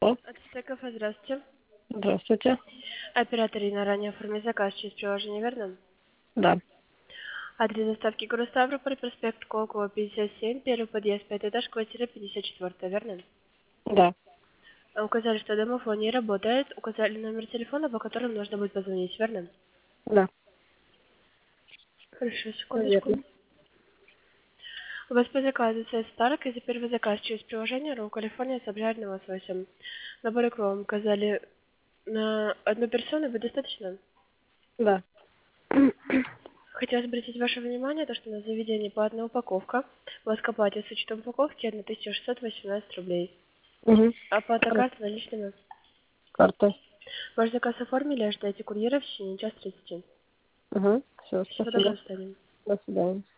О, Отсюда кафе, здравствуйте. здравствуйте. Оператор Ирина, ранее оформить заказ через приложение, верно? Да, Адрес доставки город Ставрополь, проспект Колокова, 57, первый подъезд, пятый этаж, квартира 54, верно? да, Указали, что домофон не работает, указали номер телефона, по которому нужно будет позвонить, верно? да, Хорошо, наверное. секундочку. У вас по заказу CS Старк, и за первый заказ через приложение РУ Калифорния сообщает на вас 8. Набор вам указали на одну персону, будет достаточно? Да. Хотелось обратить ваше внимание, то, что на заведение платная упаковка. Воскоплате с учетом упаковки 1618 рублей. Угу. Оплата карты наличными. Карта. Ваш заказ оформили, ожидайте курьера в течение час 30. Угу. Все, Всего доброго, спасибо. до свидания. До свидания.